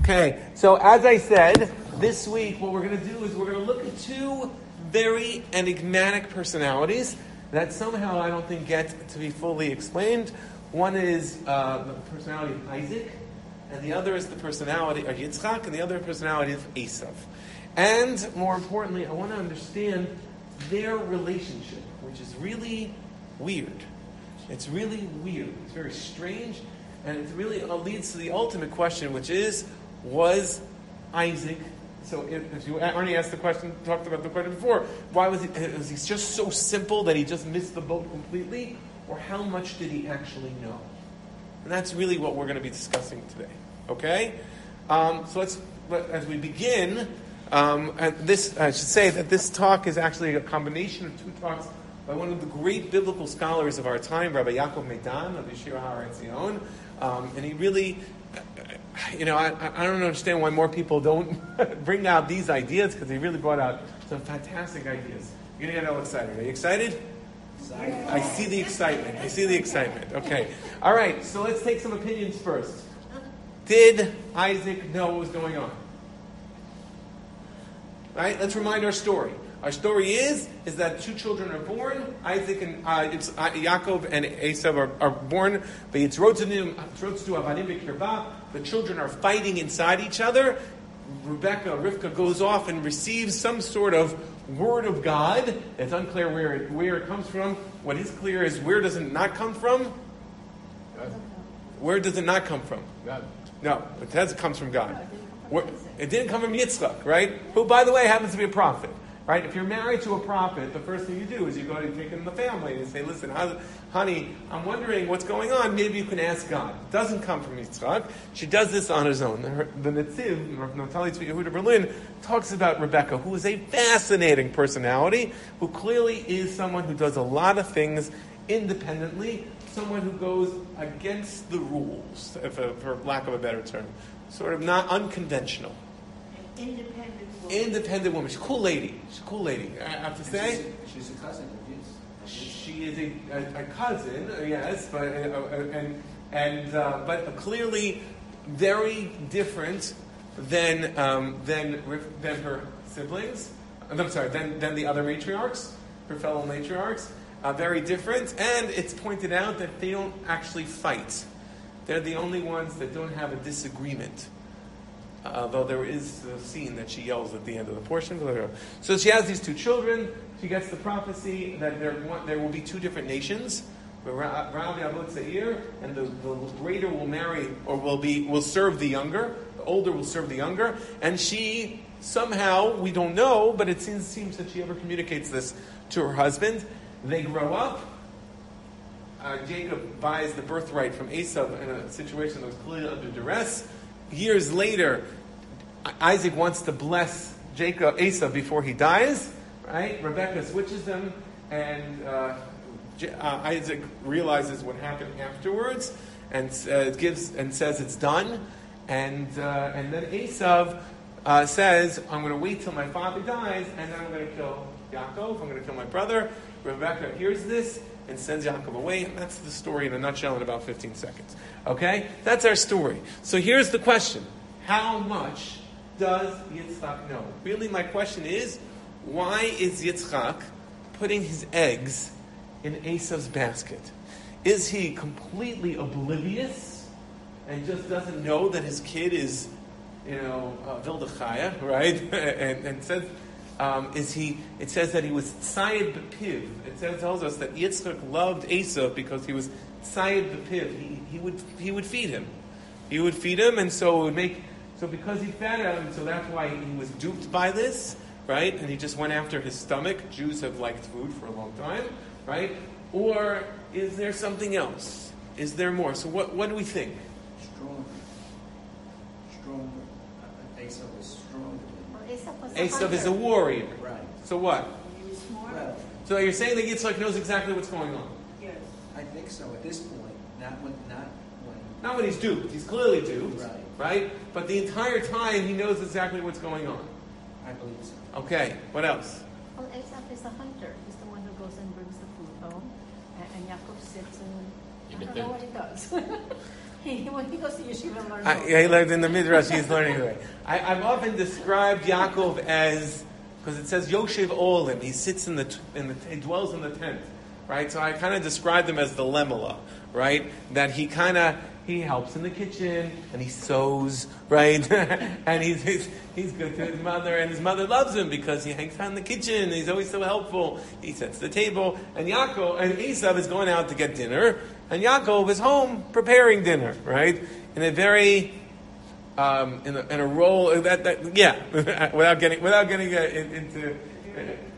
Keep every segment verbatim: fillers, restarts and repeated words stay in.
Okay, so as I said, this week what we're going to do is we're going to look at two very enigmatic personalities that somehow I don't think get to be fully explained. One is uh, the personality of Isaac, and the other is the personality of Yitzchak, and the other personality of Esav. And more importantly, I want to understand their relationship, which is really weird. It's really weird. It's very strange, and it really leads to the ultimate question, which is, was Isaac, so if, if you already asked the question, talked about the question before, why was he, was he just so simple that he just missed the boat completely? Or how much did he actually know? And that's really what we're going to be discussing today. Okay? Um, so let's, as we begin, um, and this, I should say that this talk is actually a combination of two talks by one of the great biblical scholars of our time, Rabbi Yaakov Meidan of Yeshiva Har Etzion. Um, and he really, you know, I, I don't understand why more people don't bring out these ideas, because he really brought out some fantastic ideas. You're going to get all excited. Are you excited? Excited. I see the excitement. I see the excitement. Okay. All right, so let's take some opinions first. Did Isaac know what was going on? Right? Let's remind our story. Our story is is that two children are born. Isaac and uh, it's uh, Yaakov and Esav are, are born. The children are fighting inside each other. Rebecca, Rivka goes off and receives some sort of word of God. It's unclear where it, where it comes from. What is clear is, where does it not come from? God. Where does it not come from? God. No, it has, it comes from God. Where, it didn't come from Yitzchak, right? Who, by the way, happens to be a prophet. Right? If you're married to a prophet, the first thing you do is you go to take in the family and you say, listen, honey, I'm wondering what's going on. Maybe you can ask God. It doesn't come from Yitzchak. She does this on his own. The, the Netziv, Naftali Tzvi Yehuda Berlin, talks about Rebecca, who is a fascinating personality, who clearly is someone who does a lot of things independently, someone who goes against the rules, if a, for lack of a better term. Sort of not unconventional. Independent woman. Independent woman. She's a cool lady. She's a cool lady, I have to say. She's a, she's a cousin of his. She is a, a, a cousin, yes, but uh, and and uh, but clearly very different than um, than than her siblings. I'm sorry, than than the other matriarchs, her fellow matriarchs. Uh, very different, and it's pointed out that they don't actually fight. They're the only ones that don't have a disagreement. Although there is a scene that she yells at the end of the portion. So she has these two children. She gets the prophecy that there, there will be two different nations. Rav Yavot Seir, and the, the greater will marry, or will be will serve the younger. The older will serve the younger. And she, somehow, we don't know, but it seems, seems that she ever communicates this to her husband. They grow up. Uh, Jacob buys the birthright from Esav in a situation that was clearly under duress. Years later, Isaac wants to bless Jacob, Esav, before he dies, right? Rebecca switches them, and uh, uh, Isaac realizes what happened afterwards, and uh, gives and says it's done, and uh, and then Esav uh, says, "I'm going to wait till my father dies, and then I'm going to kill Yaakov. I'm going to kill my brother." Rebecca hears this and sends Yaakov away. And that's the story in a nutshell in about fifteen seconds. Okay? That's our story. So here's the question. How much does Yitzchak know? Really, my question is, why is Yitzchak putting his eggs in Esav's basket? Is he completely oblivious and just doesn't know that his kid is, you know, uh, Vilda Chaya, right? and, and says... Um, is he? It says that he was tzayid b'piv. It says, tells us that Yitzchak loved Esav because he was tzayid b'piv. He he would he would feed him. He would feed him, and so it would make so because he fed him, so that's why he was duped by this, right? And he just went after his stomach. Jews have liked food for a long time, right? Or is there something else? Is there more? So what what do we think? Stronger, stronger. Esav was stronger. Esav is a warrior. Right. So what? He was smart. Well, so you're saying that Yitzchak knows exactly what's going on? Yes. I think so. At this point, not when, not when. Not when he's duped. He's clearly duped, Right. right? But the entire time he knows exactly what's going on. I believe so. Okay. What else? Well, Esav is a hunter. He's the one who goes and brings the food home, and, and Yaakov sits and I don't know what he does. He, when he goes to yeshiva, learns. I, yeah, he learned in the Midrash. He's learning the way. I, I've often described Yaakov as, because it says Yoshev Olim. He sits in the, t- in the, he dwells in the tent, right? So I kind of described him as the Lemela, right? That he kind of he helps in the kitchen and he sews, right? And he's, he's he's good to his mother, and his mother loves him because he hangs out in the kitchen. And he's always so helpful. He sets the table, and Yaakov and Esav is going out to get dinner, and Yaakov is home preparing dinner, right? In a very um, in, a, in a role that, that yeah, without getting without getting uh, in, into. Uh,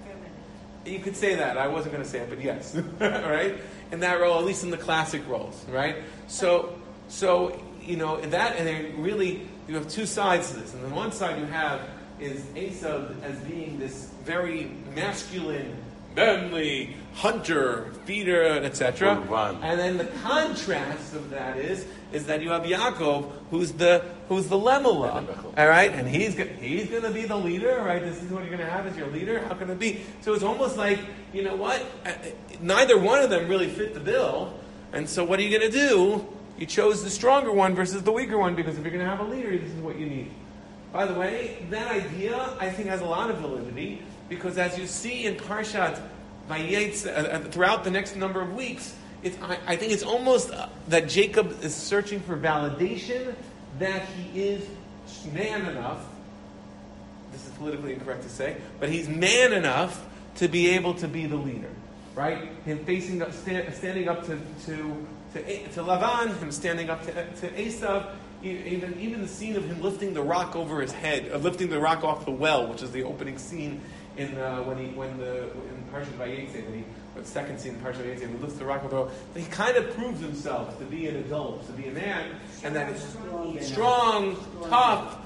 you could say that. I wasn't going to say it, but yes, right? In that role, at least in the classic roles, right? So. So, you know, that, and then really, you have two sides to this. And on one side you have is Esav as being this very masculine, manly, hunter, feeder, et cetera. And then the contrast of that is, is that you have Yaakov, who's the who's the Lemela, all right? And he's he's going to be the leader, right? This is what you're going to have as your leader. How can it be? So it's almost like, you know what? Neither one of them really fit the bill. And so what are you going to do? You chose the stronger one versus the weaker one, because if you're going to have a leader, this is what you need. By the way, that idea, I think, has a lot of validity, because as you see in Parshat Vayetz, uh, throughout the next number of weeks, it's, I, I think it's almost uh, that Jacob is searching for validation that he is man enough, this is politically incorrect to say, but he's man enough to be able to be the leader, right? Him facing up, stand, standing up to... to To, to Lavan, him standing up to, to Esav, even even the scene of him lifting the rock over his head, of lifting the rock off the well, which is the opening scene in uh, when he when the in Parshat Vayetze, when he or the second scene in Parshat Vayetze, when he lifts the rock off the well. He kind of proves himself to be an adult, to be a man, and that it's strong, strong tough.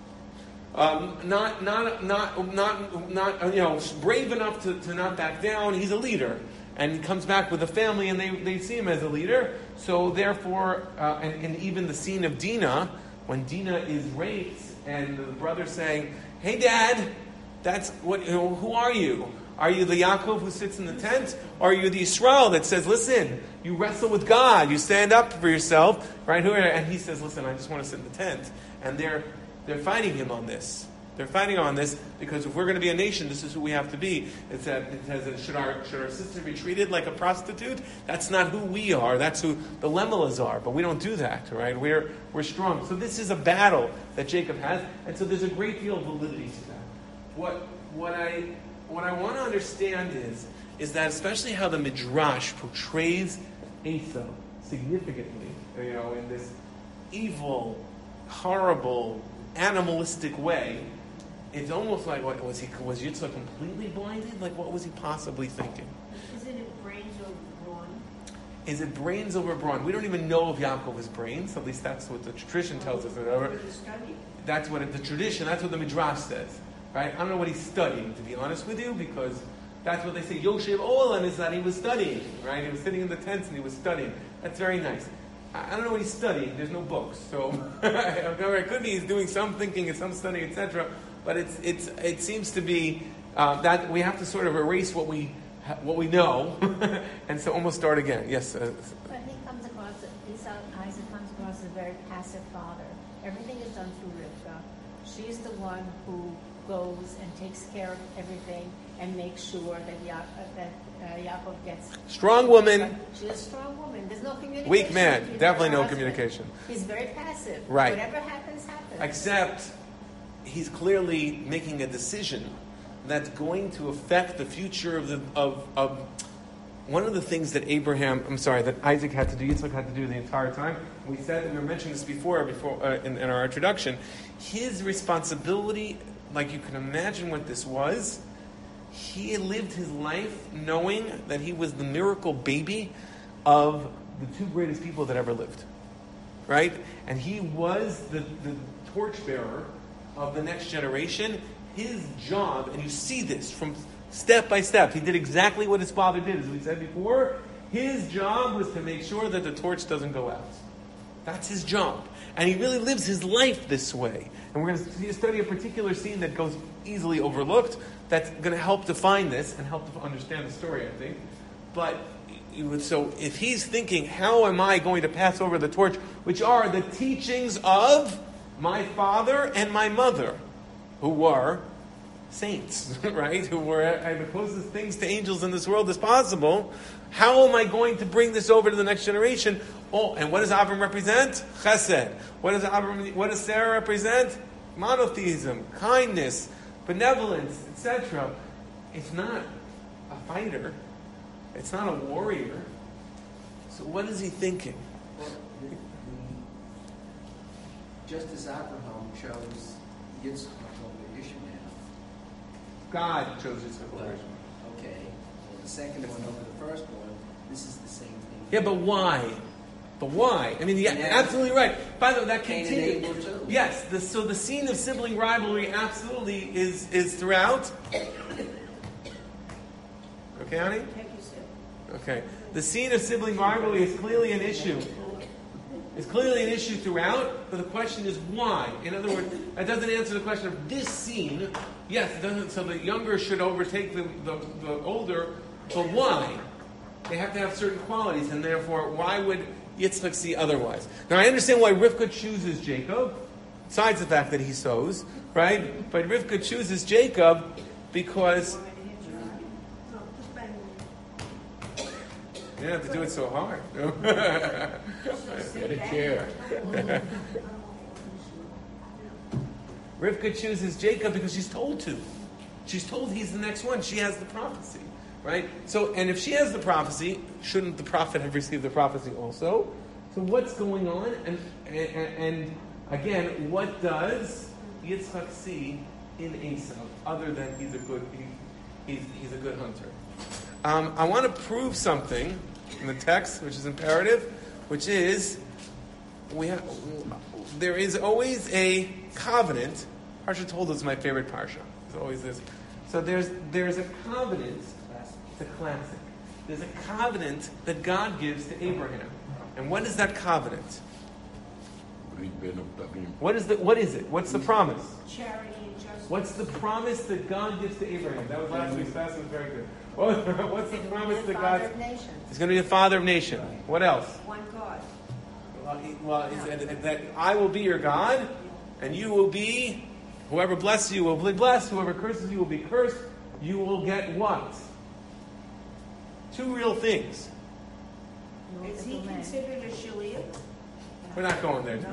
Um, not, not, not, not, not, you know, brave enough to, to not back down. He's a leader. And he comes back with a family, and they, they see him as a leader. So therefore, uh, and, and even the scene of Dinah, when Dinah is raped, and the brother saying, "Hey, Dad, that's what. You know, who are you? Are you the Yaakov who sits in the tent, or are you the Israel that says, listen, you wrestle with God, you stand up for yourself, right?" And he says, "Listen, I just want to sit in the tent." And they're they're fighting him on this. They're fighting on this because if we're going to be a nation, this is who we have to be. It says, it says should our should our sister be treated like a prostitute? That's not who we are. That's who the Lemelas are. But we don't do that, right? We're we're strong. So this is a battle that Jacob has, and so there's a great deal of validity to that. What what I what I want to understand is is that especially how the Midrash portrays Esau significantly, you know, in this evil, horrible, animalistic way. It's almost like, what was he? Was Yitzhak completely blinded? Like, what was he possibly thinking? Isn't it brains over brawn? Is it brains over brawn? We don't even know if Yaakov is brains. At least that's what the tradition tells us. Whatever. That's what it, the tradition. That's what the Midrash says, right? I don't know what he's studying, to be honest with you, because that's what they say. Yoshev Olam is that he was studying, right? He was sitting in the tents and he was studying. That's very nice. I don't know what he's studying. There's no books, so it could be he's doing some thinking and some studying, et cetera. But it's it's it seems to be uh, that we have to sort of erase what we what we know, and so almost start again. Yes. Uh, but he comes across Esau, Isaac comes across as a very passive father. Everything is done through Rivka. She's the one who goes and takes care of everything and makes sure that Ya- that uh, Yaakov gets strong woman. She's a strong woman. There's no communication. Weak man. She's Definitely no husband. communication. He's very passive. Right. Whatever happens, happens. Except he's clearly making a decision that's going to affect the future of the of, of one of the things that Abraham, I'm sorry, that Isaac had to do, Yitzchak had to do the entire time. We said, and we were mentioning this before, before uh, in, in our introduction. His responsibility, like you can imagine what this was. He lived his life knowing that he was the miracle baby of the two greatest people that ever lived, right? And he was the, the torchbearer of the next generation. His job, and you see this from step by step, he did exactly what his father did, as we said before. His job was to make sure that the torch doesn't go out. That's his job. And he really lives his life this way. And we're going to study a particular scene that goes easily overlooked that's going to help define this and help to understand the story, I think. But so if he's thinking, how am I going to pass over the torch, which are the teachings of my father and my mother, who were saints, right? Who were uh, the closest things to angels in this world as possible. How am I going to bring this over to the next generation? Oh, and what does Avram represent? Chesed. What does Avram, what does Sarah represent? Monotheism, kindness, benevolence, et cetera. It's not a fighter. It's not a warrior. So what is he thinking? Well, the, the, just as Abraham chose Yitzchak over Ishmael. God chose Yitzchak over Well, Ishmael. okay. Well, the second one over the first one, this is the same thing. Yeah, but why? But why? I mean, yeah, Yeah. absolutely right. By the way, that Cain and continues. Abel too. Yes, the, so the scene of sibling rivalry absolutely is is throughout. Okay, Annie? Take your sip. Okay. The scene of sibling rivalry is clearly an issue. It's clearly an issue throughout, but the question is why? In other words, that doesn't answer the question of this scene. Yes, it doesn't. So the younger should overtake the, the, the older, but why? They have to have certain qualities, and therefore, why would Yitzchak see otherwise? Now, I understand why Rivka chooses Jacob, besides the fact that he sows, right? But Rivka chooses Jacob because you don't have to do it so hard. Get a chair. Rivka chooses Jacob because she's told to. She's told he's the next one. She has the prophecy, right? So, and if she has the prophecy, shouldn't the prophet have received the prophecy also? So, what's going on? And and, and again, what does Yitzchak see in Esau other than he's a good he, he's he's a good hunter? Um, I want to prove something in the text, which is imperative, which is we have there is always a covenant. Parsha told us my favorite parsha. There's always this. So there's there's a covenant. It's a classic. There's a covenant that God gives to Abraham, and what is that covenant? What is the what is it? What's the promise? Charity and justice. What's the promise that God gives to Abraham? That was last week's class. Was very good. What's the promise that God? Father of nations. He's going to be the father of nation. What else? One God. Well, he- well he said that I will be your God, and you will be. Whoever blesses you will be blessed. Whoever curses you will be cursed. You will get what? Two real things. Is he considered a shaliach? We're not going there.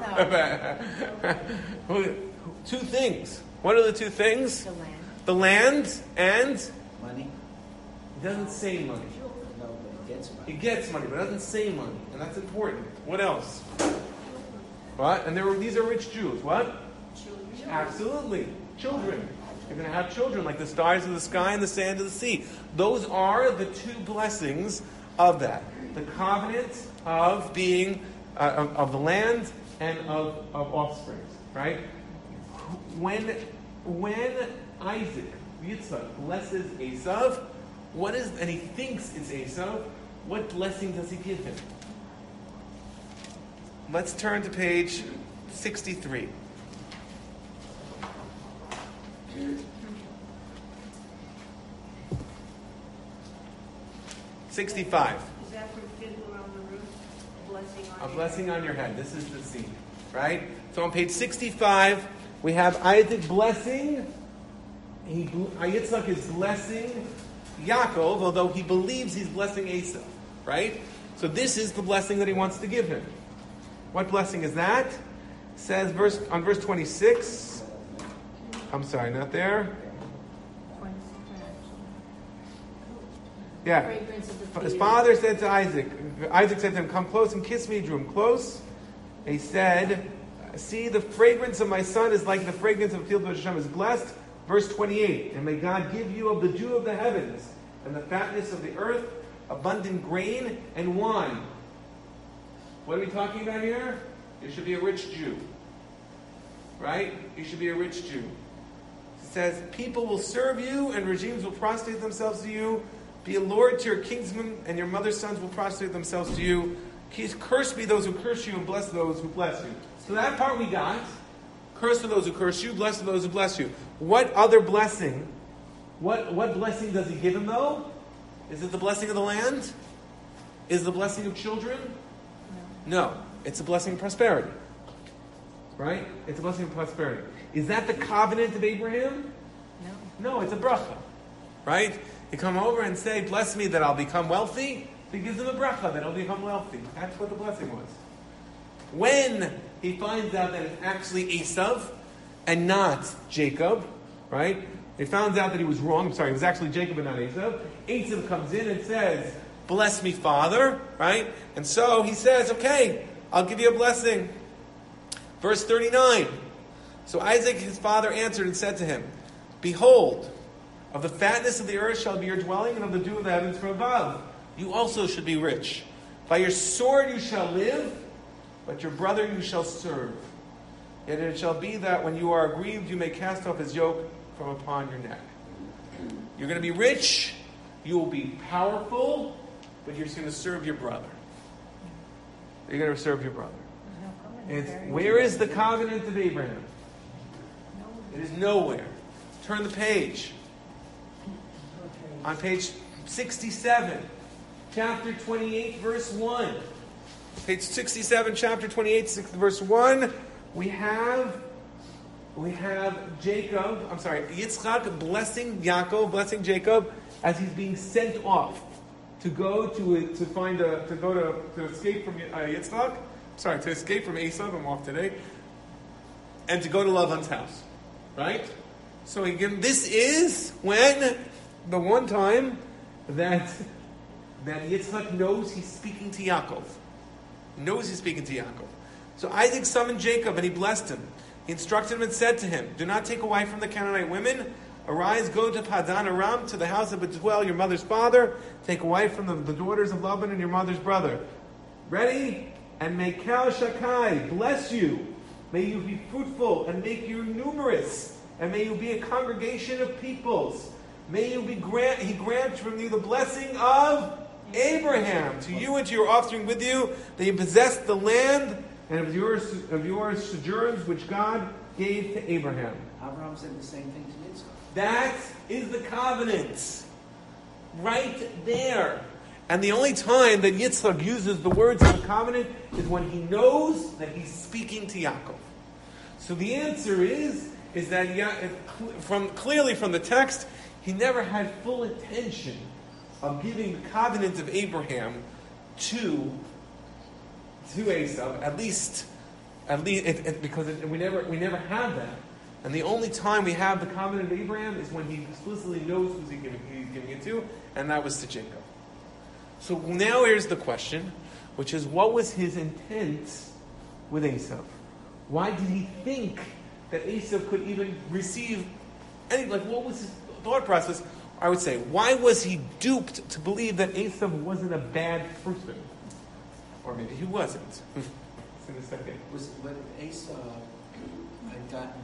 No. Two things. What are the two things? The land. The land and Money? he doesn't say money. No, but he gets He money. gets money, but doesn't say money, and that's important. What else? What? And there were these are rich Jews. What? Children. Absolutely, children. You're going to have children like the stars of the sky and the sand of the sea. Those are the two blessings of that: the covenant of being uh, of, of the land and of, of offspring. Right? When when Isaac Yitzchak blesses Esav, what is and he thinks it's Esav, what blessing does he give him? Let's turn to page sixty-three. sixty-five. Is that from Fiddler on the Roof? A blessing on A your blessing head? on your head. This is the scene, right? So on page sixty-five, we have Isaac blessing. He, Yitzchak is blessing Yaakov, although he believes he's blessing Esau, right? So this is the blessing that he wants to give him. What blessing is that? It says verse on verse twenty-six. I'm sorry, not there. Yeah. Fragrance of the His field. father said to Isaac, Isaac said to him, come close and kiss me. He drew him close. He said, see, the fragrance of my son is like the fragrance of the field which Hashem is blessed. Verse twenty-eight, and may God give you of the dew of the heavens and the fatness of the earth, abundant grain and wine. What are we talking about here? You should be a rich Jew. Right? You should be a rich Jew. It says, people will serve you and regimes will prostrate themselves to you. Be a lord to your kinsmen, and your mother's sons will prostrate themselves to you. Cursed be those who curse you, and bless those who bless you. So that part we got. Cursed are those who curse you, blessed are those who bless you. What other blessing? What what blessing does he give him though? Is it the blessing of the land? is the blessing of children? No. It's a blessing of prosperity. Right? It's a blessing of prosperity. Is that the covenant of Abraham? No. No, it's a bracha. Right? You come over and say, bless me that I'll become wealthy. He gives him a bracha that he'll become wealthy. That's what the blessing was. When he finds out that it's actually Esav and not Jacob, right? He found out that he was wrong. I'm sorry, it was actually Jacob and not Esav. Esav comes in and says, bless me, Father, right? And so he says, okay, I'll give you a blessing. Verse thirty-nine. So Isaac, his father, answered and said to him, behold, of the fatness of the earth shall be your dwelling, and of the dew of the heavens from above. You also should be rich. By your sword you shall live, but your brother you shall serve. Yet it shall be that when you are aggrieved, you may cast off his yoke from upon your neck. You're going to be rich, you will be powerful, but you're going to serve your brother. You're going to serve your brother. It's, where is the covenant of Abraham? It is nowhere. Turn the page. On page sixty-seven, chapter twenty-eight, verse one. Page sixty-seven, chapter twenty-eight, verse one. We have, we have Jacob, I'm sorry, Yitzchak blessing Yaakov, blessing Jacob as he's being sent off to go to to find a to go to to escape from uh, Yitzchak. Sorry, to escape from Esav. I'm off today, and to go to Lavan's house, right? So again, this is when the one time that that Yitzchak knows he's speaking to Yaakov. He knows he's speaking to Yaakov. So Isaac summoned Jacob and he blessed him. He instructed him and said to him, do not take a wife from the Canaanite women. Arise, go to Padan Aram, to the house of Bethuel, your mother's father. Take a wife from the, the daughters of Laban and your mother's brother. Ready? And may Cal Shakai bless you. May you be fruitful and make you numerous. And may you be a congregation of peoples. May you be grant, he grant from you the blessing of Abraham to you and to your offspring with you, that you possess the land and of your, of your sojourns which God gave to Abraham. Abraham said the same thing to Yitzchak. That is the covenant. Right there. And the only time that Yitzchak uses the words of the covenant is when he knows that he's speaking to Yaakov. So the answer is, is that Ya- from clearly from the text, he never had full intention of giving the covenant of Abraham to to Esav. At least, at least it, it, because it, we never we never have that. And the only time we have the covenant of Abraham is when he explicitly knows who he's giving, he's giving it to, and that was to Jacob. So now here's the question, which is, what was his intent with Esav? Why did he think that Esav could even receive any, like, what was his thought process? I would say, why was he duped to believe that Esav wasn't a bad person? Or maybe he wasn't. In a second. Was when Esau had gotten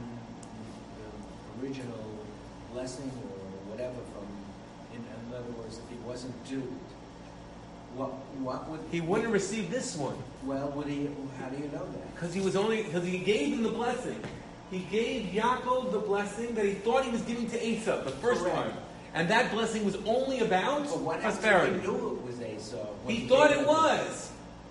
the original blessing or whatever from, in, in other words, if he wasn't duped, what what would he wouldn't receive this one? Well, would he? How do you know that? Because he was only because he gave him the blessing. He gave Yaakov the blessing that he thought he was giving to Esau the first Correct. time, and that blessing was only about But what prosperity. He knew it was Esau. when He thought gave it him- was.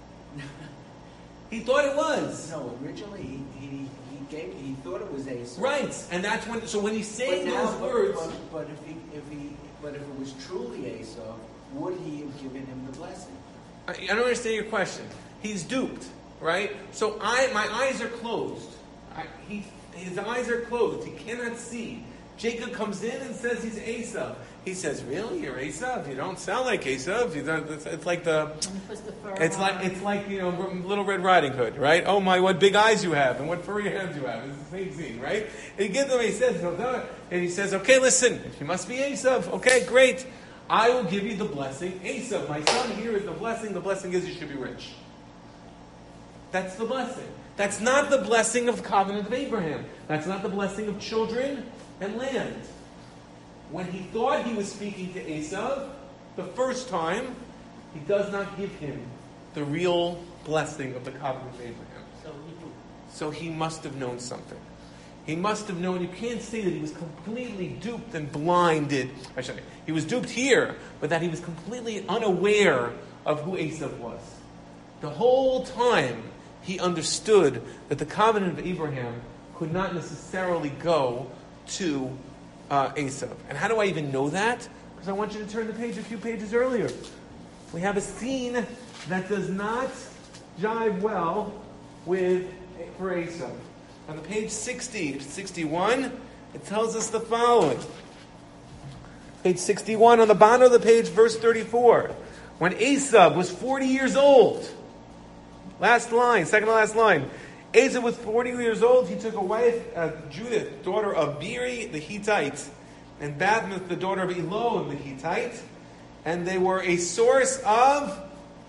He thought it was. No, originally he, he he gave he thought it was Esau. Right, and that's when. So when he's saying But now, those but, words, but, but if he if he but if it was truly Esau, would he have given him the blessing? I, I don't understand your question. He's duped, right? So I, my eyes are closed. I, he, his eyes are closed. He cannot see. Jacob comes in and says he's Esau. He says, "Really, you're Esau? You don't sound like Esau. You don't, it's, it's like the, it's like it's like you know, Little Red Riding Hood, right? Oh my, what big eyes you have, and what furry hands you have. It's the same scene, right? And he gives him. He says, and he says, "Okay, listen. You must be Esau. Okay, great. I will give you the blessing. Esau, my son, here is the blessing. The blessing is you should be rich. That's the blessing. That's not the blessing of the covenant of Abraham. That's not the blessing of children and land. When he thought he was speaking to Esau, the first time, he does not give him the real blessing of the covenant of Abraham. So he knew. So he must have known something. He must have known. You can't say that he was completely duped and blinded. Actually, he was duped here, but that he was completely unaware of who Esav was. The whole time he understood that the covenant of Abraham could not necessarily go to uh, Esav. And how do I even know that? Because I want you to turn the page a few pages earlier. We have a scene that does not jive well with for Esav. On the page sixty, sixty-one, it tells us the following. Page sixty-one, on the bottom of the page, verse thirty-four. When Esav was forty years old, last line, second to last line. Esav was forty years old. He took a wife, uh, Judith, daughter of Beri the Hittite, and Bathmith, the daughter of Elon the Hittite. And they were a source of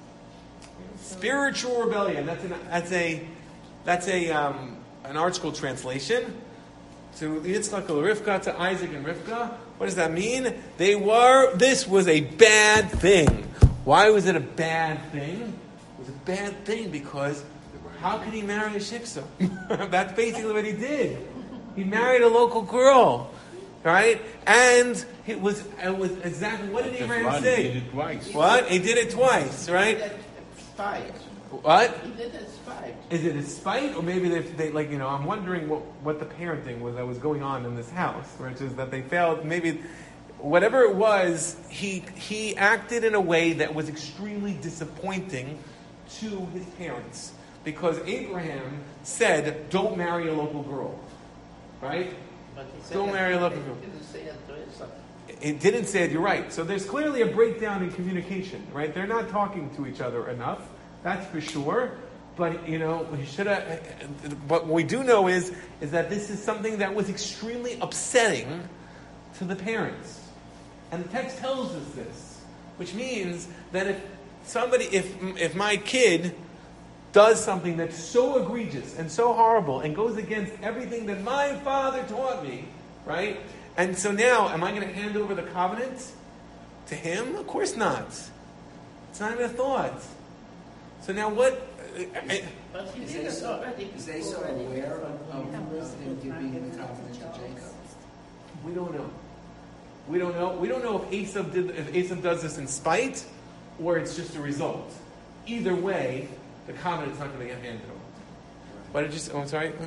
spiritual rebellion. That's an, that's a that's a um, an art school translation. To Yitzchak and Rivka, to Isaac and Rivka. What does that mean? They were. This was a bad thing. Why was it a bad thing? It was a bad thing because how could he marry a shiksa? That's basically what he did. He married a local girl, right? And it was it was exactly what did Abraham say? He did it twice. What? He did it twice, right? Spite. What? He did it spite. Is it a spite, or maybe they, they like you know? I'm wondering what, what the parenting was that was going on in this house, which is that they failed. Maybe whatever it was, he he acted in a way that was extremely disappointing to his parents because Abraham said, "Don't marry a local girl," right? But he said Don't that marry a local he girl. didn't say it to himself. It didn't say it. You're right. So there's clearly a breakdown in communication, right? They're not talking to each other enough. That's for sure. But, you know, we should have. But what we do know is, is that this is something that was extremely upsetting to the parents. And the text tells us this, which means that if somebody, if if my kid does something that's so egregious and so horrible and goes against everything that my father taught me, right? And so now, am I going to hand over the covenant to him? Of course not. It's not even a thought. So now what? I, But he Is did it Esau, already. is Esau aware of, of, of him giving the covenant to Jacob? we don't know. We don't know. We don't know if Esav did if Esav does this in spite or it's just a result. Either way, the covenant's not going to get handed over. But it just. Oh, I'm sorry.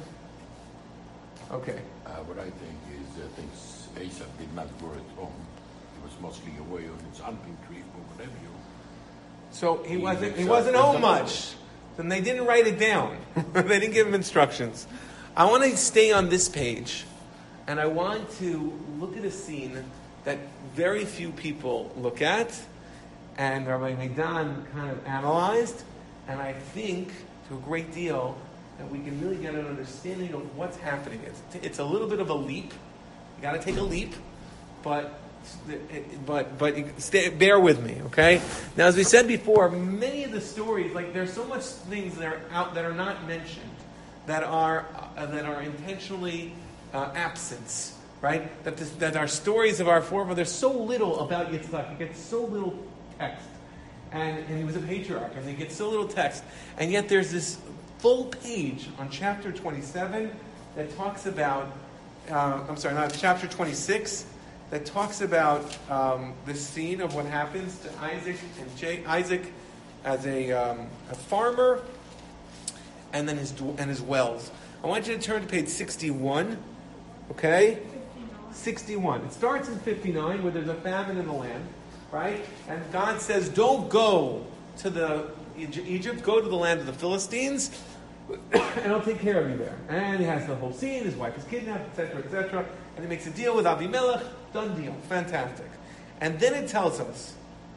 Okay. Uh, what I think is, I think Esav did not grow at home. He was mostly away on his hunting trip or whatever you. So he He wasn't he himself wasn't was home not- much. Then they didn't write it down. They didn't give him instructions. I want to stay on this page, and I want to look at a scene that very few people look at, and Rabbi Meidan kind of analyzed, and I think to a great deal that we can really get an understanding of what's happening. It's, it's a little bit of a leap. You got to take a leap, but but but stay, bear with me, okay? Now, as we said before, many of the stories, like there's so much things that are out that are not mentioned, that are uh, that are intentionally uh, absent, right? That this, that our stories of our forefathers, there's so little about Yitzchak. He gets so little text, and and he was a patriarch, and they get so little text, and yet there's this full page on chapter twenty-seven that talks about. Uh, I'm sorry, not chapter twenty-six. That talks about um, the scene of what happens to Isaac and Jay, Isaac as a, um, a farmer, and then his and his wells. I want you to turn to page sixty-one. Okay, sixty-one. It starts in fifty-nine, where there's a famine in the land, right? And God says, "Don't go to the Egypt. Go to the land of the Philistines, and I'll take care of you there." And he has the whole scene. His wife is kidnapped, et cetera, et cetera. And he makes a deal with Abimelech. Done deal. Fantastic. And then it tells us,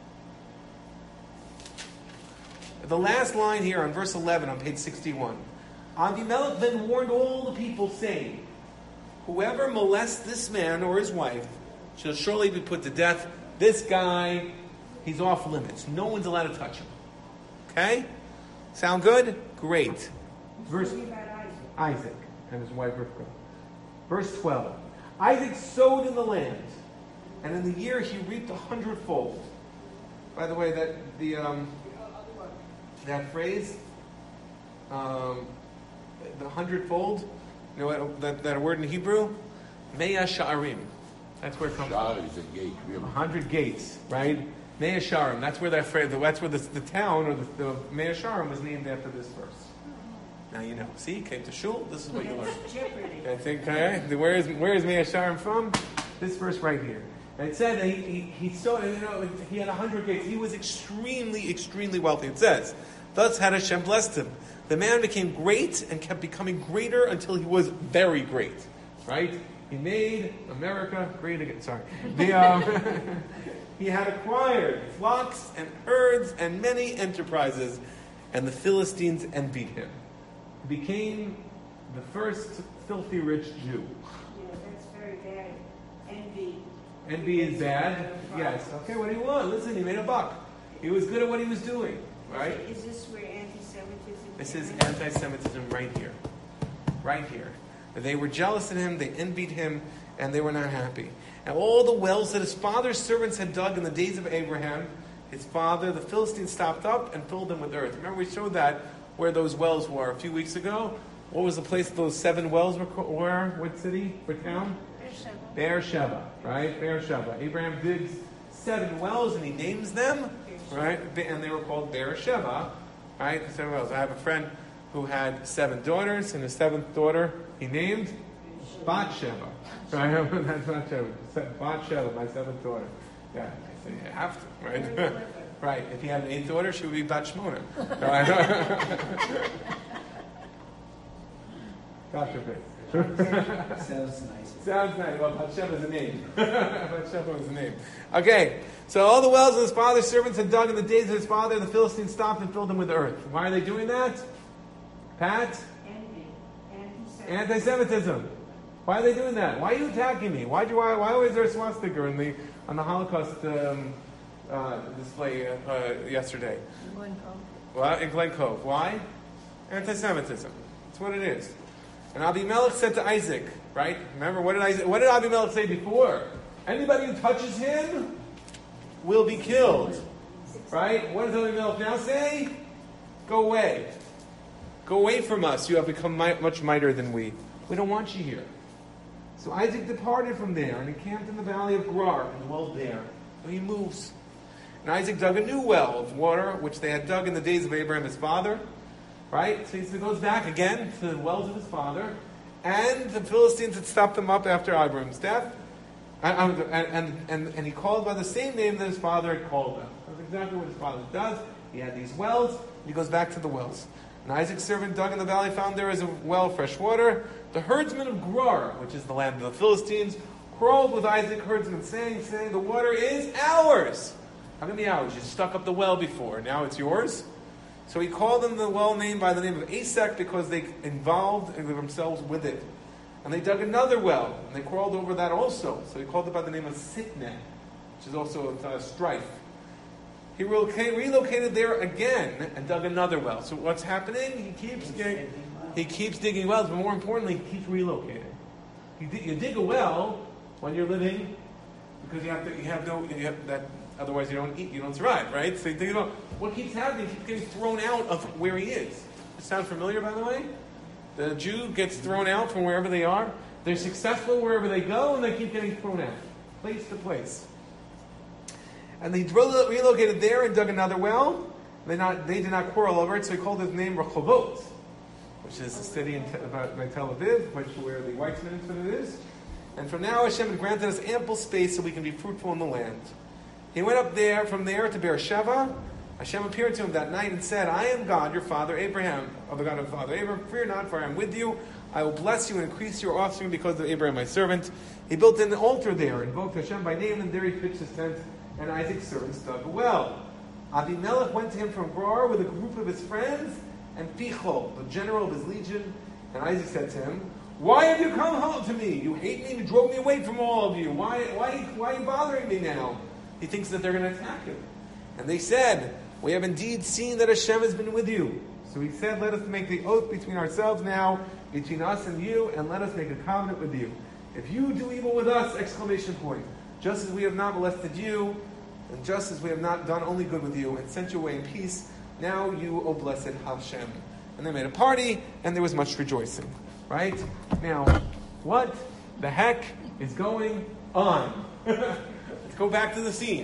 the last line here on verse eleven on page sixty-one. Abimelech then warned all the people, saying, "Whoever molests this man or his wife shall surely be put to death. This guy, he's off limits. No one's allowed to touch him." Okay? Sound good? Great. Verse Isaac and his wife Rivka. Verse twelve. Isaac sowed in the land, and in the year he reaped a hundredfold. By the way, that the um, that phrase, um, the hundredfold, you know what, that, that word in Hebrew, Meya Sha'arim. That's where it comes Shah from. is a gate, really. A hundred gates, right? Mea Sharim. That's where that phrase, that's where the, the town or the, the Mea Sharim was named after this verse. Now you know. See, you came to shul. This is what you learned. Jeopardy. I think. Okay. Where is where is Mea Sharim from? This verse right here. And it said that he he, he saw you know he had a hundred gates. He was extremely extremely wealthy. It says, thus had Hashem blessed him. The man became great and kept becoming greater until he was very great. Right? He made America great again. Sorry. The, um, he had acquired flocks and herds and many enterprises, and the Philistines envied him. He became the first filthy rich Jew. Yeah, that's very bad. Envy. Envy is bad. Yes. Okay, what do you want? Listen, he made a buck. He was good at what he was doing. Right? Is this where anti-Semitism? This is anti-Semitism right here. Right here. They were jealous of him, they envied him, and they were not happy. And all the wells that his father's servants had dug in the days of Abraham, his father, the Philistines stopped up and filled them with earth. Remember we showed that where those wells were a few weeks ago? What was the place those seven wells were? were? What city? What town? Beersheba. Beersheba, right? Beersheba. Abraham digs seven wells and he names them, right? And they were called Beersheba, right? Seven wells. I have a friend who had seven daughters, and his seventh daughter he named Bathsheba. Right? That's Bathsheba. Bathsheba, my seventh daughter. Yeah, I say you have to, right? Right. If he had an eighth daughter, she would be Bathshmona. Right? God forbid. Sounds nice. Sounds nice. Well, Bathsheba is a name. Bathsheba was a name. Okay, so all the wells of his father's servants had dug in the days of his father, the Philistines stopped and filled them with earth. Why are they doing that? Pat? Envy. Anti-Semitism. Anti-Semitism. Why are they doing that? Why are you attacking me? Why do I? Why was there a swastika in the on the Holocaust um, uh, display uh, uh, yesterday? Glen Cove. Well, in Glen Cove. Why? Anti-Semitism. That's what it is. And Abimelech said to Isaac, right? Remember what did Isaac? What did Abimelech say before? Anybody who touches him will be killed. Right? What does Abimelech now say? Go away. Go away from us. You have become mi- much mightier than we. We don't want you here. So Isaac departed from there and encamped in the valley of Gerar and dwelled there. So he moves. And Isaac dug a new well of water, which they had dug in the days of Abraham his father. Right? So he goes back again to the wells of his father. And the Philistines had stopped them up after Abraham's death. And, and, and, and he called by the same name that his father had called them. That's exactly what his father does. He had these wells. And he goes back to the wells. And Isaac's servant dug in the valley, found there is a well of fresh water. The herdsmen of Gerar, which is the land of the Philistines, quarreled with Isaac herdsmen, saying, saying, the water is ours. How can it be ours? You stuck up the well before. Now it's yours? So he called them the well name by the name of Esek because they involved themselves with it. And they dug another well, and they quarreled over that also. So he called it by the name of Sitnah, which is also a strife. He relocated there again and dug another well. So what's happening? He keeps getting, he keeps digging wells, but more importantly, he keeps relocating. You dig, you dig a well when you're living because you have to. You have no. You have that. Otherwise, you don't eat. You don't survive, right? So you dig a well. What keeps happening? He keeps getting thrown out of where he is. Does it sound familiar, by the way? The Jew gets thrown out from wherever they are. They're successful wherever they go, and they keep getting thrown out, place to place. And they relocated there and dug another well. They not they did not quarrel over it, so he called his name Rehovot, which is a city in about by Tel Aviv, which where the Weitzman Institute is. And from now Hashem had granted us ample space so we can be fruitful in the land. He went up there from there to Beersheba. Hashem appeared to him that night and said, I am God, your father Abraham, of the God of father Abraham. Fear not, for I am with you. I will bless you and increase your offspring because of Abraham my servant. He built an altar there, invoked Hashem by name, and there he pitched his tent. And Isaac's servants dug a well. Abimelech went to him from Gerar with a group of his friends and Pichol, the general of his legion. And Isaac said to him, why have you come home to me? You hate me and you drove me away from all of you. Why, why, why are you bothering me now? He thinks that they're going to attack him. And they said, we have indeed seen that Hashem has been with you. So he said, let us make the oath between ourselves now, between us and you, and let us make a covenant with you. If you do evil with us, exclamation point. Just as we have not molested you, and just as we have not done only good with you, and sent you away in peace, now you, O blessed Hashem. And they made a party, and there was much rejoicing. Right? Now, what the heck is going on? Let's go back to the scene.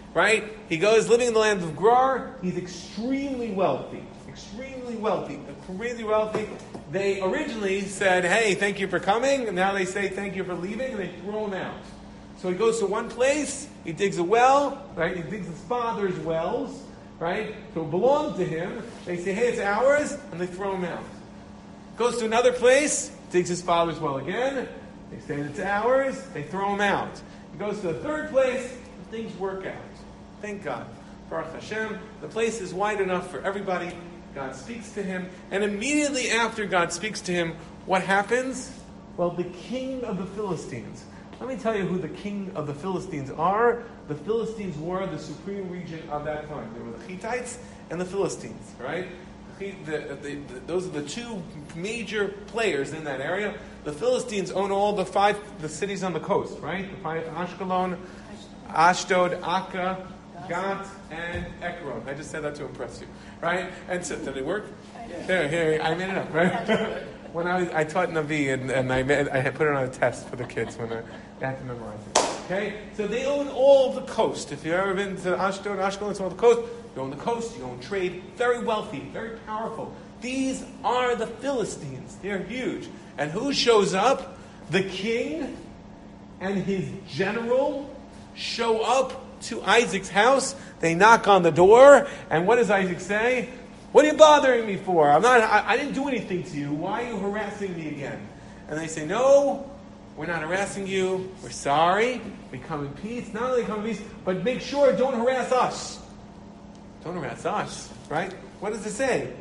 right? He goes living in the land of Gerar. He's extremely wealthy, extremely wealthy, crazy wealthy. They originally said, hey, thank you for coming. And now they say, thank you for leaving. And they throw him out. So he goes to one place. He digs a well, right? He digs his father's wells, right? So it belonged to him. They say, hey, it's ours. And they throw him out. Goes to another place. Digs his father's well again. They say it's ours. They throw him out. He goes to the third place. And things work out. Thank God. Baruch Hashem. The place is wide enough for everybody. God speaks to him, and immediately after God speaks to him, what happens? Well, the king of the Philistines. Let me tell you who the king of the Philistines are. The Philistines were the supreme region of that time. They were the Hittites and the Philistines, right? The, the, the, the, those are the two major players in that area. The Philistines own all the five the cities on the coast, right? The five, Ashkelon, Ashdod, Akka, Gat, and Ekron. I just said that to impress you, right? And so, did it work? There, here, I made it up, right? When I was, I taught Navi, and, and I made, I had put it on a test for the kids when I, they had to memorize it. Okay, so they own all of the coast. If you've ever been to Ashdod, Ashkelon, it's all the coast. You own the coast. You own trade. Very wealthy, very powerful. These are the Philistines. They're huge. And who shows up? The king and his general show up to Isaac's house. They knock on the door, and what does Isaac say? What are you bothering me for? I'm not. I, I didn't do anything to you. Why are you harassing me again? And they say, no, we're not harassing you. We're sorry. We come in peace. Not only come in peace, but make sure don't harass us. Don't harass us, right? What does it say?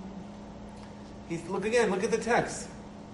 He's, look again. Look at the text.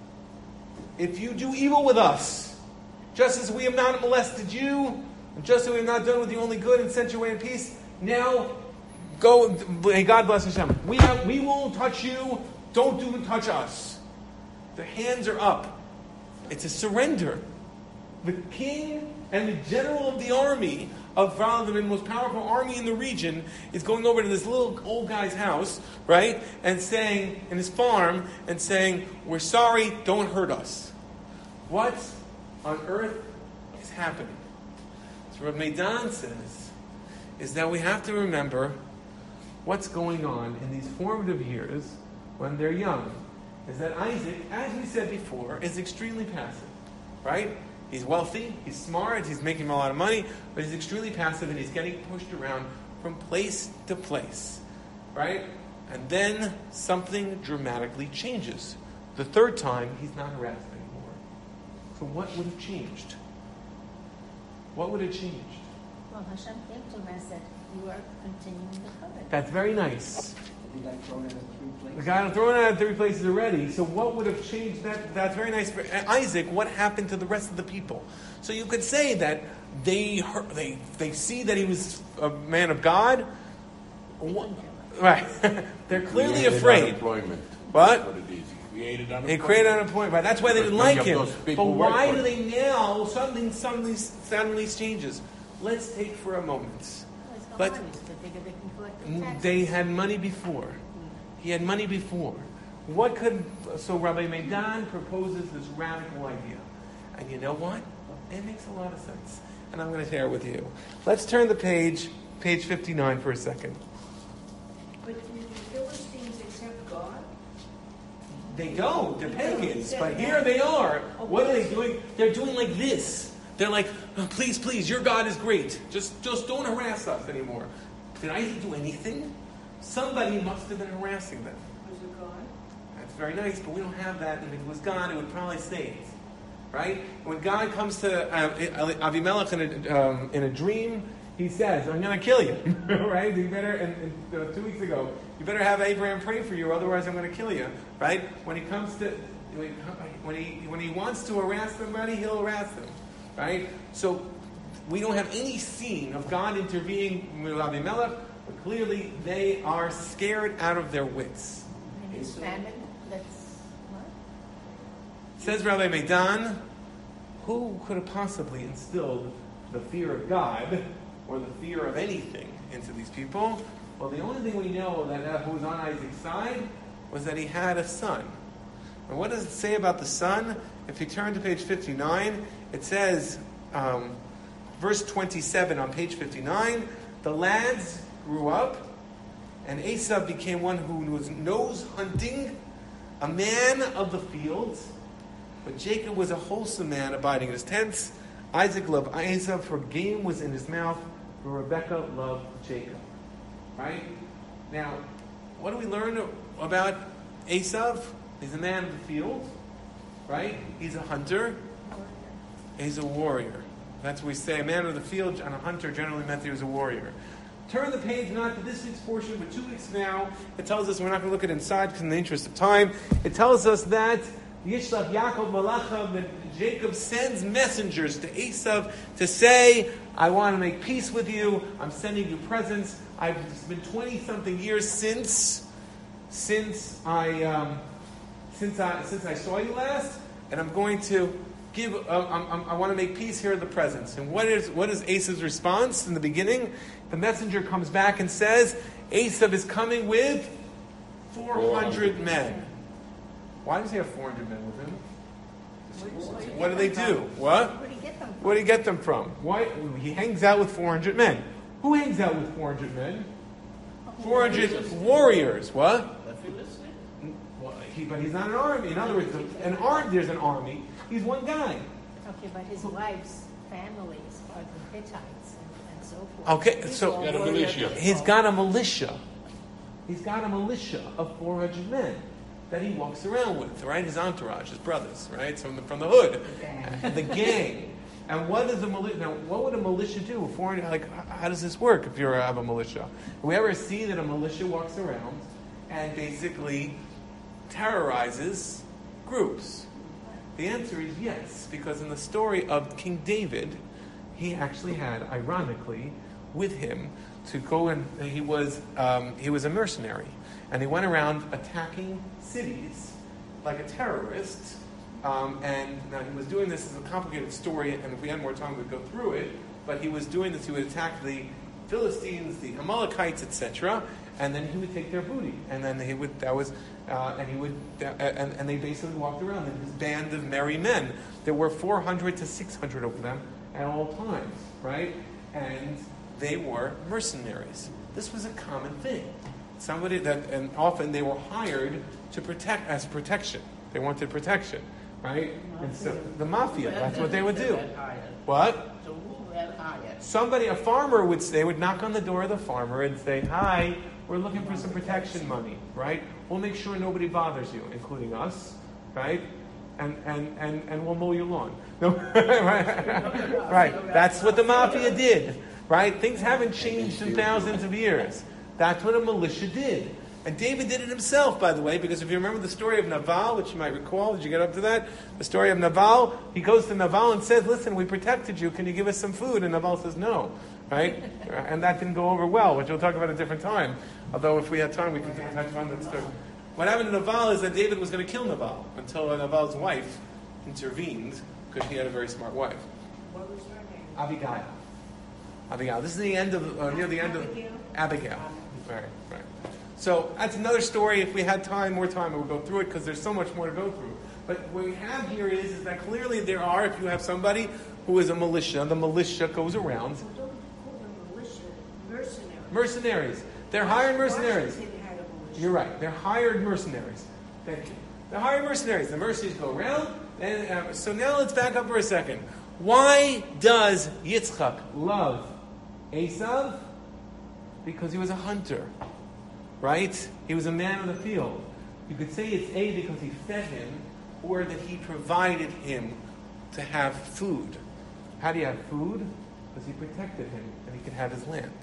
If you do evil with us, just as we have not molested you, and just as we have not done with you only good and sent you away in peace, now go, hey, God bless Hashem. We have, we won't touch you. Don't do touch us. The hands are up. It's a surrender. The king and the general of the army of probably the most powerful army in the region is going over to this little old guy's house, right, and saying, in his farm, and saying, we're sorry, don't hurt us. What on earth is happening? So what Meidan says is that we have to remember what's going on in these formative years when they're young. Is that Isaac, as we said before, is extremely passive, right? He's wealthy, he's smart, he's making a lot of money, but he's extremely passive and he's getting pushed around from place to place, right? And then something dramatically changes. The third time, he's not harassed anymore. So what would have changed? What would have changed? Well, Hashem came to him and said, you are continuing the covenant. That's very nice. He got thrown out of three places. The guy got thrown out of three places already. So what would have changed that? That's very nice for Isaac. What happened to the rest of the people? So you could say that they heard, they they see that he was a man of God. Right. They're clearly Created afraid. Unemployment. What? That's what it is. He created unemployment. They created unemployment. Right. That's why they didn't Because like none him. of those But people why work do for they now something suddenly suddenly changes? Let's take for a moment. Well, it's got But money, so they figure they can collect the taxes. they had money before. He had money before. What could so Rabbi Meidan proposes this radical idea, and you know what? It makes a lot of sense, and I'm going to share it with you. Let's turn the page, page fifty-nine, for a second. But do the Philistines accept God? They don't. They're pagans, but here they are. What are they doing? They're doing like this. They're like, oh, please, please, your God is great. Just, just don't harass us anymore. Did Isaac do anything? Somebody must have been harassing them. Was it God? That's very nice, but we don't have that. And if it was God, it would probably say it. Right? When God comes to uh, Avimelech in a, um, in a dream, he says, I'm going to kill you. Right? You better, and, and uh, two weeks ago, you better have Abraham pray for you, otherwise I'm going to kill you. Right? When he comes to, when he, when he wants to harass somebody, he'll harass them. Right? So, we don't have any scene of God intervening with Avimelech, but clearly they are scared out of their wits. And his famine, that's what? Says Rabbi Meidan, who could have possibly instilled the fear of God or the fear of anything into these people? Well, the only thing we know that uh, who was on Isaac's side was that he had a son. And what does it say about the son? If you turn to page fifty-nine, it says, um, verse twenty-seven on page fifty-nine, the lads grew up, and Esav became one who was nose hunting, a man of the fields. But Jacob was a wholesome man, abiding in his tents. Isaac loved Esav, for game was in his mouth, but Rebekah loved Jacob. Right? Now, what do we learn about Esav? He's a man of the field. Right? He's a hunter. He's a warrior. That's what we say. A man of the field and a hunter generally meant he was a warrior. Turn the page not to this week's portion, but two weeks from now. It tells us, we're not going to look at inside because in the interest of time, it tells us that Yishlach Yaakov Malacham, that Jacob sends messengers to Esav to say, I want to make peace with you. I'm sending you presents. I've, it's been twenty-something years since since I um, since I since I saw you last, and I'm going to give. Uh, I'm, I'm, I want to make peace. Here are the presents. And what is what is Esav's response in the beginning? The messenger comes back and says, Esav is coming with four hundred men. Why does he have four hundred men with him? What do they do? What? Where do you get them from? Where do you get them from? Why? He hangs out with four hundred men. Who hangs out with four hundred men? four hundred warriors. What? The Philistine? Well, he, but he's not an army. In other words, an army. There's an army. He's one guy. Okay, but his wife's family is part of the Hittites and, and so forth. Okay, These so- are all Got a warriors. militia. He's got a militia. He's got a militia of four hundred men that he walks around with, right? His entourage, his brothers, right? From the, from the hood. The gang. And what is a militia? Now, what would a militia do? four hundred, like, h- how does this work if you have a militia? Do we ever see that a militia walks around and basically terrorizes groups? The answer is yes, because in the story of King David, he actually had, ironically, with him to go and he was um, he was a mercenary, and he went around attacking cities like a terrorist. Um, and now he was doing this as a complicated story, and if we had more time, we'd go through it. But he was doing this; he would attack the Philistines, the Amalekites, et cetera, and then he would take their booty, and then he would that was, uh, and he would, uh, and, and they basically walked around in his band of merry men. There were four hundred to six hundred of them at all times, right? And they were mercenaries. This was a common thing. Somebody that, and often they were hired to protect as protection. They wanted protection, right? And so the mafia, that's what they would do. What? So who were hired? Somebody, a farmer would say, would knock on the door of the farmer and say, "Hi, we're looking for some protection money, right? We'll make sure nobody bothers you, including us, right? And and and, and we'll mow your lawn." No, right? Right. That's what the mafia did, right? Things haven't changed in thousands of years. That's what a militia did. And David did it himself, by the way, because if you remember the story of Nabal, which you might recall, did you get up to that? The story of Nabal, he goes to Nabal and says, "Listen, we protected you. Can you give us some food?" And Nabal says, "No." Right? And that didn't go over well, which we'll talk about at a different time. Although if we had time, we could touch on that story. What happened to Nabal is that David was going to kill Nabal until Nabal's wife intervened, because he had a very smart wife. What was her name? Abigail. Abigail. This is the end of, uh, near the end of... Abigail? Abigail. Right, right. So that's another story. If we had time, more time, we'll go through it because there's so much more to go through. But what we have here is, is that clearly there are, if you have somebody who is a militia, the militia goes around. Well, don't call them militia, mercenaries. Mercenaries. They're hired mercenaries. Washington had a militia. You're right. They're hired mercenaries. Thank you. They're hired mercenaries. The mercenaries go around. And, uh, so now let's back up for a second. Why does Yitzchak love Esav? Because he was a hunter. Right? He was a man of the field. You could say it's A because he fed him, or that he provided him to have food. How do you have food? Because he protected him and he could have his land.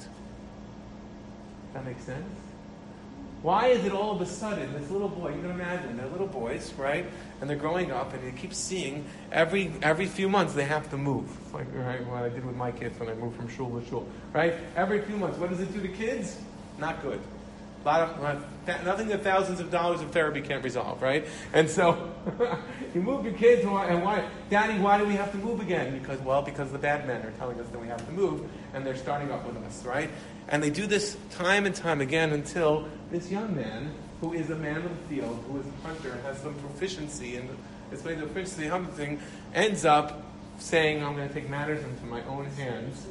That makes sense? Why is it all of a sudden, this little boy, you can imagine, they're little boys, right? And they're growing up and they keep seeing, every every few months they have to move. It's like right, what I did with my kids when I moved from shul to shul. Right? Every few months. What does it do to kids? Not good. A lot of, uh, th- nothing that thousands of dollars of therapy can't resolve, right? And so, you move your kids, and why, and why? Daddy, why do we have to move again? Because, well, because the bad men are telling us that we have to move, and they're starting up with us, right? And they do this time and time again until this young man, who is a man of the field, who is a hunter, has some proficiency in this way, the proficiency hunting, ends up saying, "I'm going to take matters into my own hands."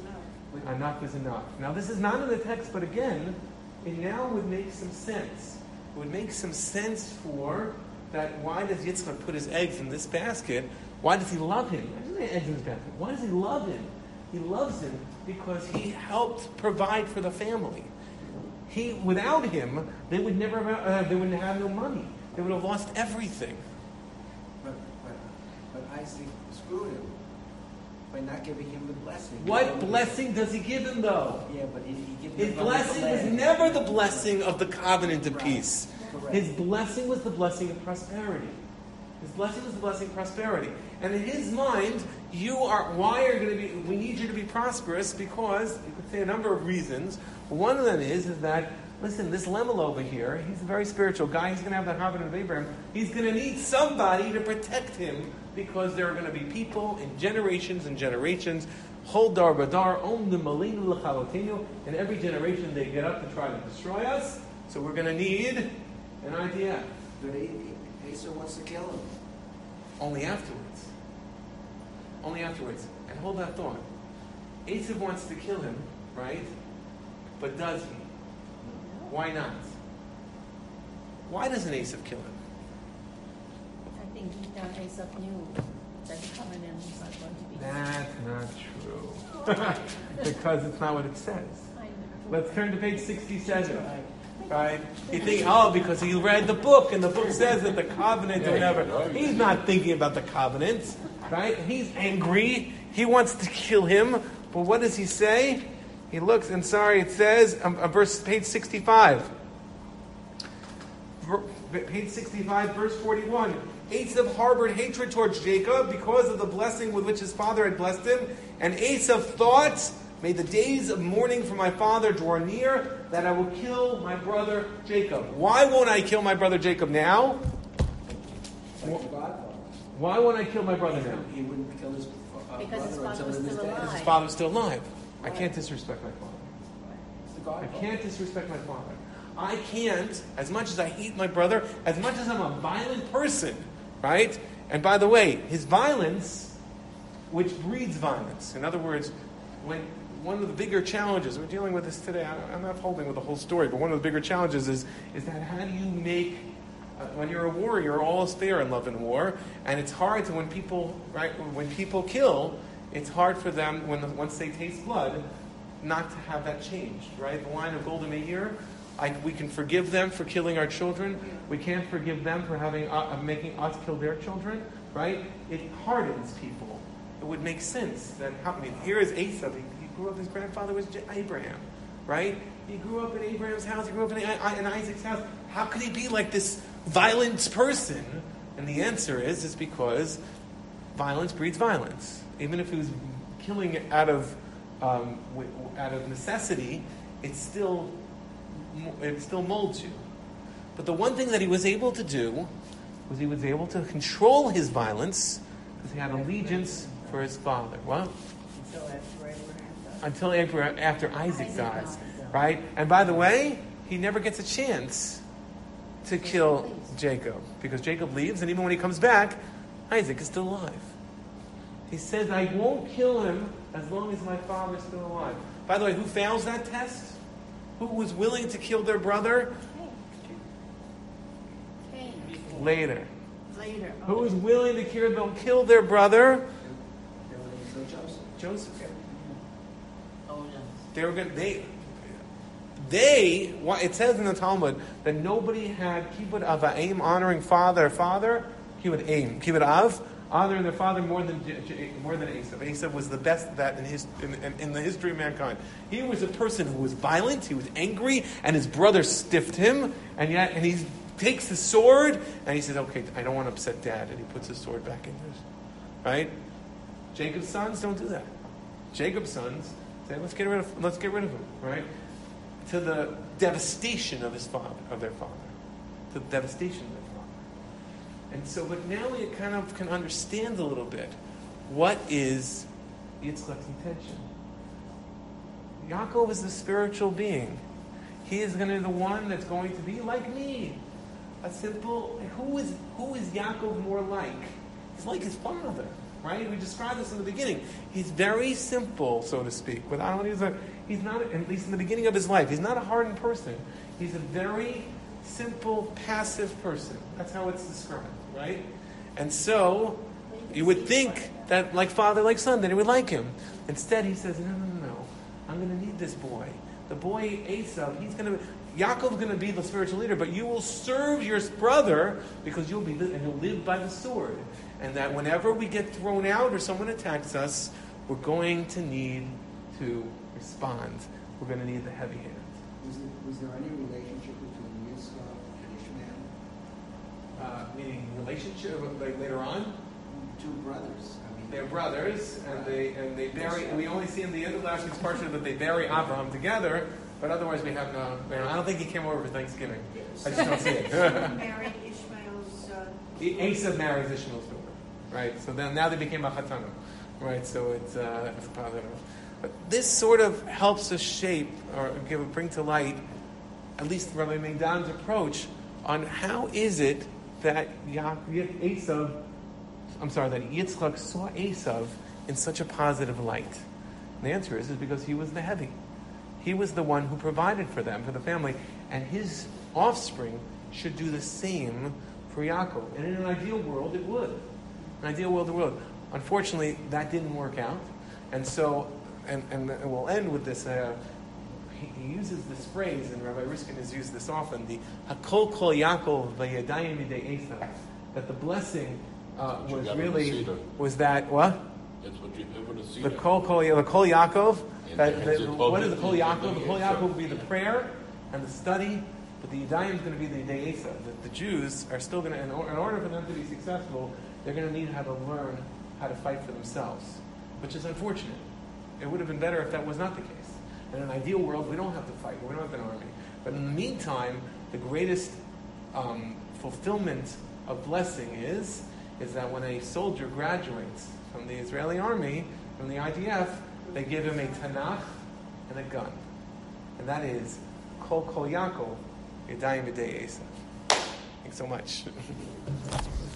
enough is enough. Now, this is not in the text, but again, it now would make some sense. It would make some sense for that. Why does Yitzchak put his eggs in this basket? Why does he love him? Why does he have eggs in his basket? Why does he love him? He loves him because he helped provide for the family. He, without him, they would never, uh, they wouldn't have no money. They would have lost everything. But, but, but Isaac screwed him by not giving him the blessing. What blessing does he give him, though? Yeah, but if he gives His him the blessing was land- never the blessing of the covenant of Right. peace. Correct. His blessing was the blessing of prosperity. His blessing was the blessing of prosperity. And in his mind, you are, why are going to be, we need you to be prosperous because, you could say a number of reasons. One of them is, is that, listen, this Lemel over here, he's a very spiritual guy. He's going to have the covenant of Abraham. He's going to need somebody to protect him because there are going to be people in generations and generations, Holdar Badar, Om the Malinu L'Chalotinu, and every generation they get up to try to destroy us. So we're going to need an I D F. But Asa wants to kill him. Only afterwards. Only afterwards. And hold that thought. Esav wants to kill him, right? But does he? Why not? Why doesn't Esav kill him? I think deep down Esau knew that the covenant was not going to be. That's not true. Because it's not what it says. I know. Let's turn to page sixty-seven. Right? You think, oh, because he read the book, and the book says that the covenant or whatever. He's not thinking about the covenant, right? He's angry. He wants to kill him. But what does he say? He looks, and sorry, it says, um, uh, verse, page sixty-five. Ver, page sixty-five, verse forty-one. Esav harbored hatred towards Jacob because of the blessing with which his father had blessed him. And Esav thought, may the days of mourning for my father draw near, that I will kill my brother Jacob. Why won't I kill my brother Jacob now? Like the Godfather. Why won't I kill my brother now? He wouldn't kill his uh, Because his brother father until was he was still dead. alive. His father's still alive. I can't disrespect my father. It's the I Godfather. can't disrespect my father. I can't, as much as I hate my brother, as much as I'm a violent person, right? And by the way, his violence, which breeds violence. In other words, when one of the bigger challenges, we're dealing with this today, I- I'm not holding with the whole story, but one of the bigger challenges is, is that how do you make, uh, when you're a warrior, all is fair in love and war, and it's hard to, when people, right, when people kill, it's hard for them, when the, once they taste blood, not to have that changed, right? The line of Golda Meir, I, we can forgive them for killing our children. We can't forgive them for having uh, making us kill their children, right? It hardens people. It would make sense that, I mean, here is Esav. He, he grew up, his grandfather was J- Abraham, right? He grew up in Abraham's house. He grew up in, in Isaac's house. How could he be like this violent person? And the answer is, is because violence breeds violence. Even if he was killing out of um, w- out of necessity, it's still it still molds you. But the one thing that he was able to do was he was able to control his violence because he had allegiance for his father. What? Until after Abraham died. Until Abraham, after Isaac Isaac dies, dies. right? And by the way, he never gets a chance to kill Jacob because Jacob leaves, and even when he comes back, Isaac is still alive. He says, I won't kill him as long as my father's still alive. By the way, who fails that test? Who was willing to kill their brother? Cain. Later. Later. Who was willing to kill, kill their brother? They were going to kill Joseph. Joseph. Oh, yes. They were going. They. They. why- It says in the Talmud that nobody had kibbud av ha'im, honoring father, father. Kibbud aim, kibbud av, honoring their father more than J- J- more than Esav. Esav was the best of that in his in, in, in the history of mankind. He was a person who was violent. He was angry, and his brother stiffed him, and yet and he takes the sword and he says, "Okay, I don't want to upset Dad," and he puts his sword back in his. Right? Jacob's sons don't do that. Jacob's sons say, "Let's get rid of let's get rid of him." Right? To the devastation of his father, of their father, to the devastation of their father. And so, but now we kind of can understand a little bit what is Yitzchak's intention. Yaakov is the spiritual being. He is going to be the one that's going to be like me, a simple. Who is who is Yaakov more like? He's like his father. right? We described this in the beginning. He's very simple, so to speak. But I don't use a, he's not, at least in the beginning of his life, he's not a hardened person. He's a very simple, passive person. That's how it's described, right? And so, you would think that like father, like son, that he would like him. Instead, he says, no, no, no, no. I'm going to need this boy. The boy Esav, he's going to, Yaakov's going to be the spiritual leader, but you will serve your brother because you'll be, and you'll live by the sword. And that whenever we get thrown out or someone attacks us, we're going to need to respond. We're going to need the heavy hand. Was there, was there any relationship between Yitzchak and Ishmael? Uh, meaning relationship, like later on? Two brothers. I mean, They're brothers, and they and they bury. And we only see in the end of last week's parsha that they bury Abraham together. But otherwise, we have no. You know, I don't think he came over for Thanksgiving. I just don't see it. Married Ishmael's uh, Esav marries Ishmael's daughter, right? So then now they became a chatana, right? So it's uh, it's positive. But this sort of helps us shape or give bring to light, at least Rabbi Meidan's approach on how is it that Ya- Esav. I'm sorry, that Yitzchak saw Esav in such a positive light. And the answer is, is because he was the heavy. He was the one who provided for them, for the family, and his offspring should do the same for Yaakov. And in an ideal world, it would. An ideal world, it would. Unfortunately, that didn't work out. And so, and, and we'll end with this. Uh, he, he uses this phrase, and Rabbi Riskin has used this often, the Hakol Kol Yaakov Vayadayim Midei Esav, that the blessing Uh, was really was that what? That's what you have in the The Kol Kol the Kol Yaakov. That, And that, the- what is the Kol the- Yaakov? The Kol the- Yaakov will be the prayer and the study, but the Yadayim is going to be the Yidei Esav. That the Jews are still going to, in or- in order for them to be successful, they're going to need how to learn how to fight for themselves, which is unfortunate. It would have been better if that was not the case. In an ideal world, we don't have to fight. We don't have an army. But in the meantime, the greatest um, fulfillment of blessing is. is that when a soldier graduates from the Israeli army, from the I D F, they give him a Tanakh and a gun. And that is Kol Kol Yaakov Yadayim B'dei Esav. Thanks so much.